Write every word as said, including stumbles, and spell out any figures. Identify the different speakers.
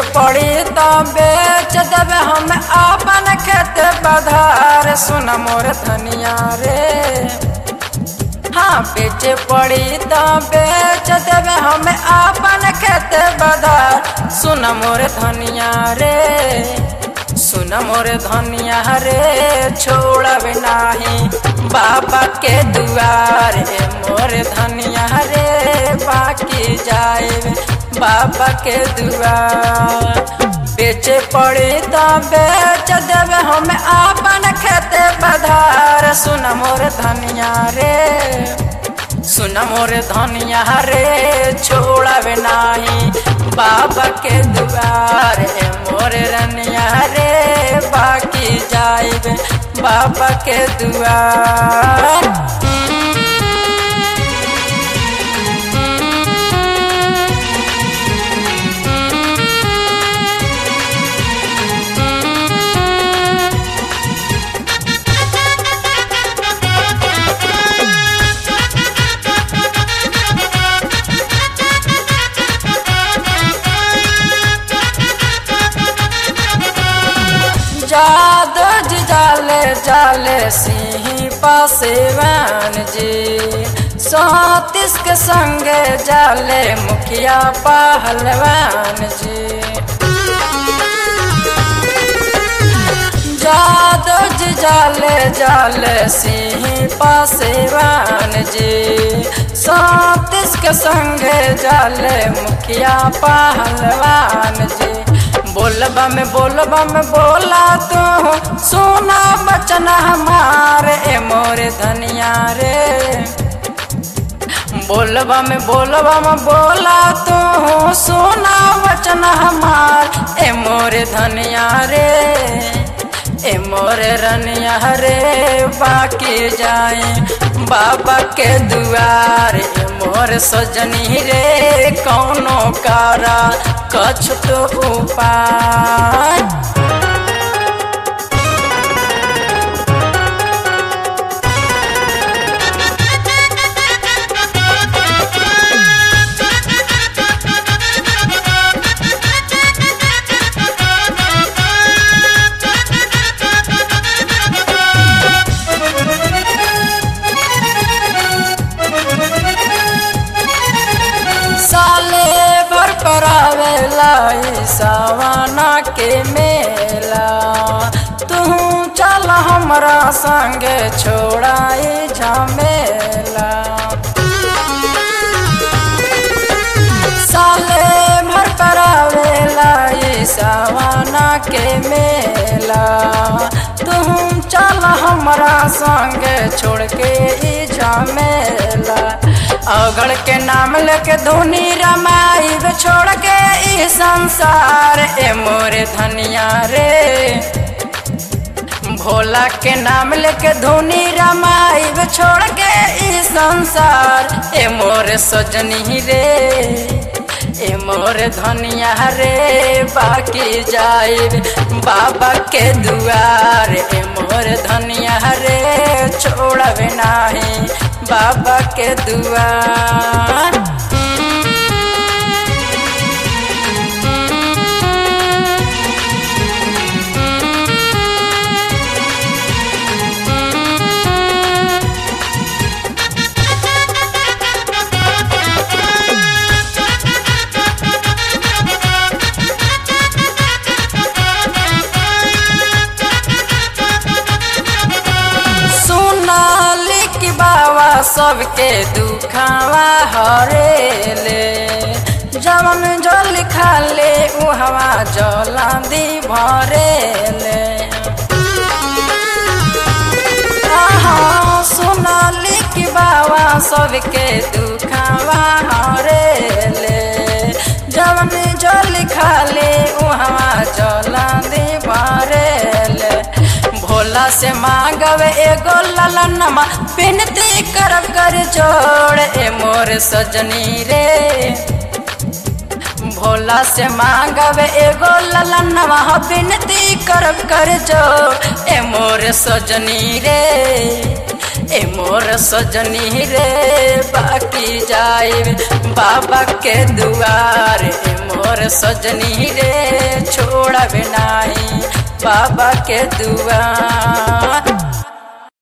Speaker 1: पड़ी तो बेच देवे हम अपन खेत बधार। सुन मोर धनिया रे, हाँ बेचे पड़ी तो बेच देवे हम अपन खेत बधार। सुन मोर धनिया रे, सुन मोर धनिया रे, छोड़ब नाही बाबा के दुआर। मोर धनिया रे, बाकी जाए बाबा के दुआर। बेचे पड़ी तो बेच देवे हम अपन खेत बधार। सुन मोर धनिया रे, सुन मोर धनिया रे, छोड़ब नाही बाबा के दुआर। मोर रनिया रे, बाकी जाइब बाबा के दुआर। जादो जी जाले जाले सिंह पासेवान जी, सौतीस के संगे जाले मुखिया पहलवान जी। जादो जी जाले जाले सिंह पासेवान जी, सौतीस के संगे जाले मुखिया पहलवान जी। बोलबा में बोलबा में बोला तू सोना बचन हमारे। ए मोर धनिया रे, बोलबा में बोलबा में बोला तू सोना बचन हमार। ए मोर धनिया रे, ए मोर रनिया रे, बाकी जाए बाबा के दुआर। ए मोर सजनी रे, कौनो कारा कछ तो उपाय। सावना के मेला तू चल हमरा संगे, छोड़ाई झमेला। साले भर पर आवेला सावना के मेला, तू चल हमरा संगे, छोड़ के ई झमेला। अगड़ के नाम लेके धुनी रमाइब, छोड़ के ई संसार। ए मोर धनिया रे, भोला के नाम लेके धुनी रमाइब, छोड़ के ई संसार। ए मोर सजनी रे, ए मोर धनिया रे, बाकी जाइब बाबा के दुआर। ए मोर धनिया रे, छोड़ब नाही बाबा के दुआर। सबके दुखावा हरेले, जवन जल खाले उहवा जलांदी भरेले। सुनाली की बाबा सबके दुखावा हरेले, जवन जल खाले उहवा जलांदी भरेले। भोला से मांगव एगो ललनमा, विनती करब कर जोड़। ए मोर सजनी रे, भोला से मांगव एगो ललनमा, विनती करब कर जोड़। ए मोर सजनी रे, ए मोर सजनी रे बाकी जाइब बाबा के दुआर। ए मोर सजनी रे छोड़ब नाही बाबा के दुआर।